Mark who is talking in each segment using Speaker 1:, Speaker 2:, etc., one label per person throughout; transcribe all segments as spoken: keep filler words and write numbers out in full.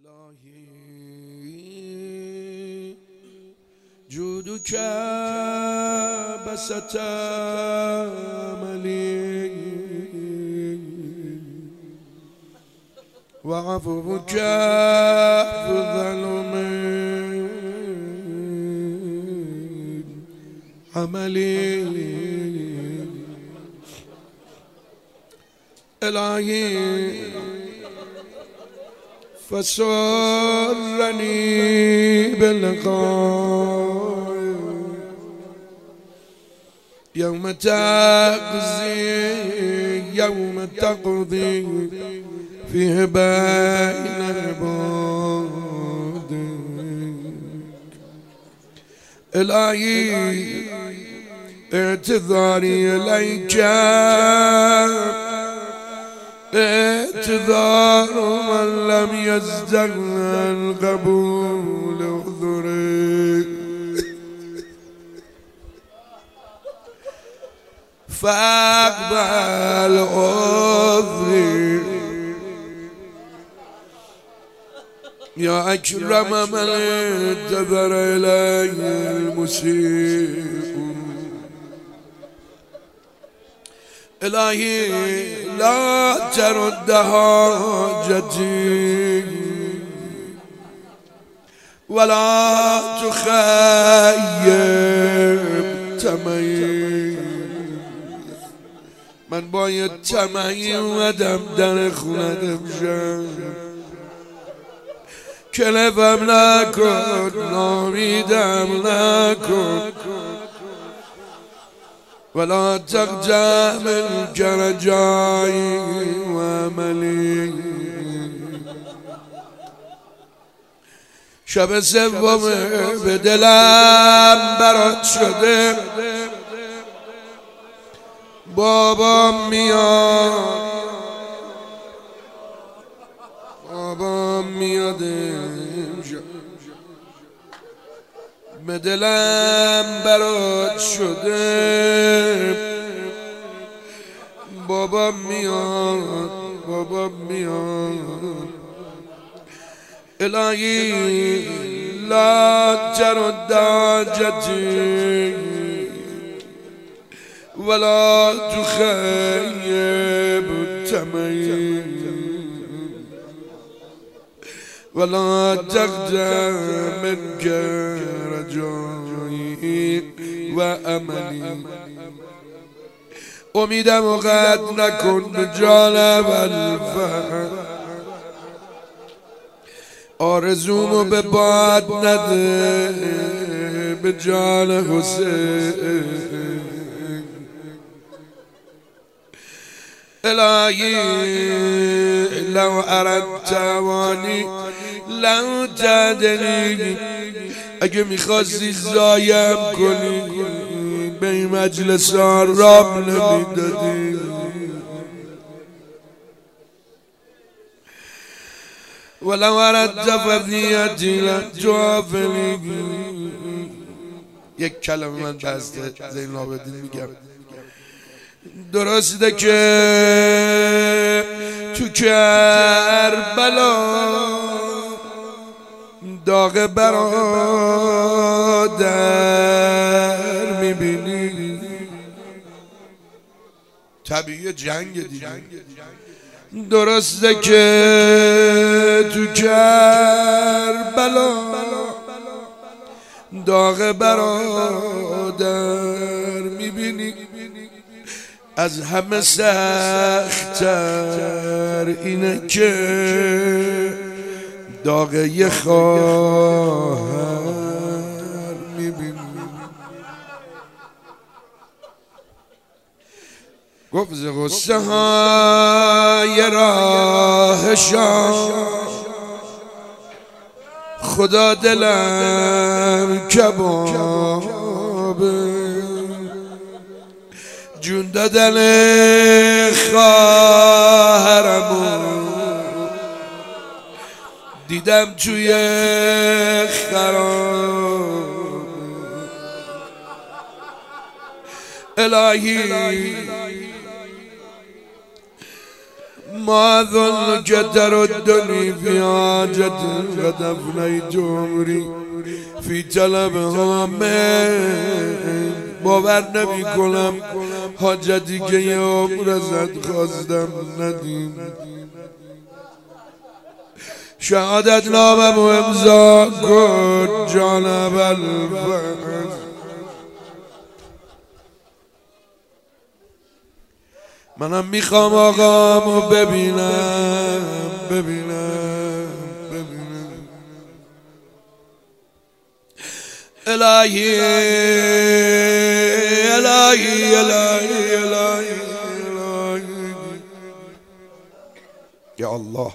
Speaker 1: إلهي جودك بسط أملي وعفوك أفضل من عملي إلهي فسرني باللقاء يوم تقضي يوم تقضي فيه بين العباد إلهي اعتذاري إليك اعتذار من لم يزدغ القبول اعذري فاقبل عذري يا أكرم من اعتذر إلي المسيء إلهي لا ترد حاجتي ولا تخيب تمي من باید تمي ودم در خونتم شم کلفم نکن نامیدم نکن ولا تقطع منك رجائي واملي شب سوم به دلم برات شده بابام میاد بابام میاد به دلم برات شده بابا میاد بابا میاد الهی لا ترد حاجتي ولا تخيب تمي ولا تقطع منك رجائي وأملي امیدم و قطع نکن جانم الفهم آرزومو به باد نده به جان حسین الهی لو اردت وانی لو تدنی اگه میخواستی زایم کنی به این مجلس آرام نمیدادی ولو اردت فضیتی لتوافنی یک کلمه من بسته زین العابدین میگم درسته که تو کربلا داغ برادر میبینی طبیعی جنگ دیگه درسته که تو کربلا داغ برادر میبینی از همه سخت‌تر اینه که داغ یه خواهر میبینی گفت ز غصه های راهشان خدا دلم کبابه جون دادن خواهرمو دیدم توی خراب الهی ما ظنك تردني في حاجة قد أفنيت عمري في طلبها من باور نمی کنم حاجتی که یه عمر ازت خواستم ندیم. شهادت نامم و امضا کن جانب الفضل. منم میخوام آقامو ببینم ببینم ببینم. الهی الهی الهی الهی یا الله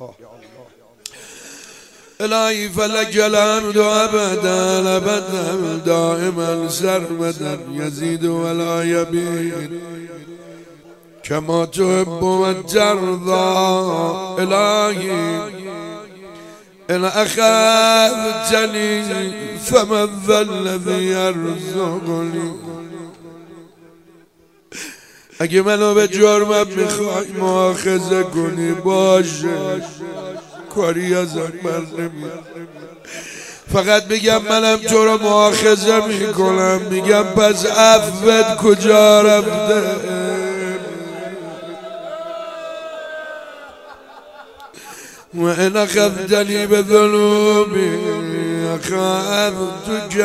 Speaker 1: الهی فلك الحمد ابدا ابدا دائما سرمدا يزيد ولا يبيد كما تحب وترضى. الهي إن أخذتني فمن ذا الذي يرزقني. اگه منو به جرمم میخوای مؤاخذه کنی باشه، کاری ازم بر نمیاد. فقط میگم منم تو رو مؤاخذه میکنم، میگم پس عفوت کجا رفته؟ وإن أخذتني بذنوبي أخذتك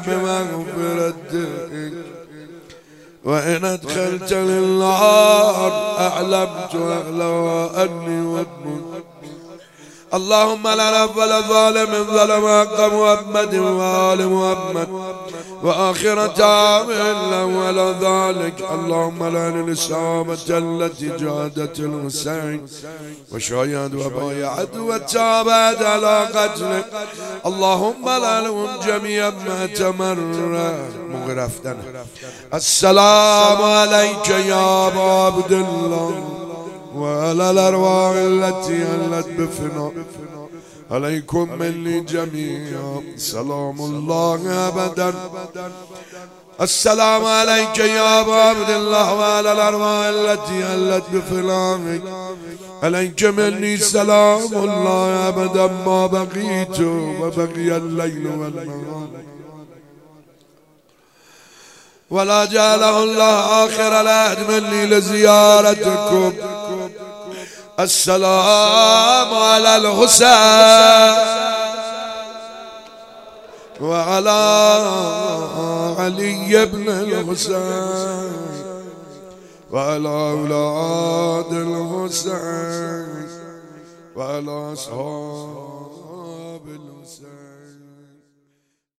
Speaker 1: بمغفرتك وإن أدخلتني النار أعلمت أهلها أني وأدمت. اللهم لا نفل ظالم ظلم حق محمد وآل محمد وآخر تعامل ولا ذلك. اللهم لعن الإصابة التي جادت الحسين وشايد وبايعت وتابعت على قتله. اللهم لعنهم جميعا ما تمر مغرفتنا. السلام عليك يا أبا عبد الله وعلى الأرواح التي هلت بفناء عليكم مني جميعا سلام الله أبدا. السلام عليك يا أبا عبد الله وعلى الأرواح التي هلت بفنائك عليك مني سلام الله أبدا ما بقيت وبقي الليل والنهار ولا جعله الله آخر العهد مني لزيارتكم. السلام على الحسين وعلى علي بن الحسين وعلى أولاد الحسين وعلى أصحاب الحسين.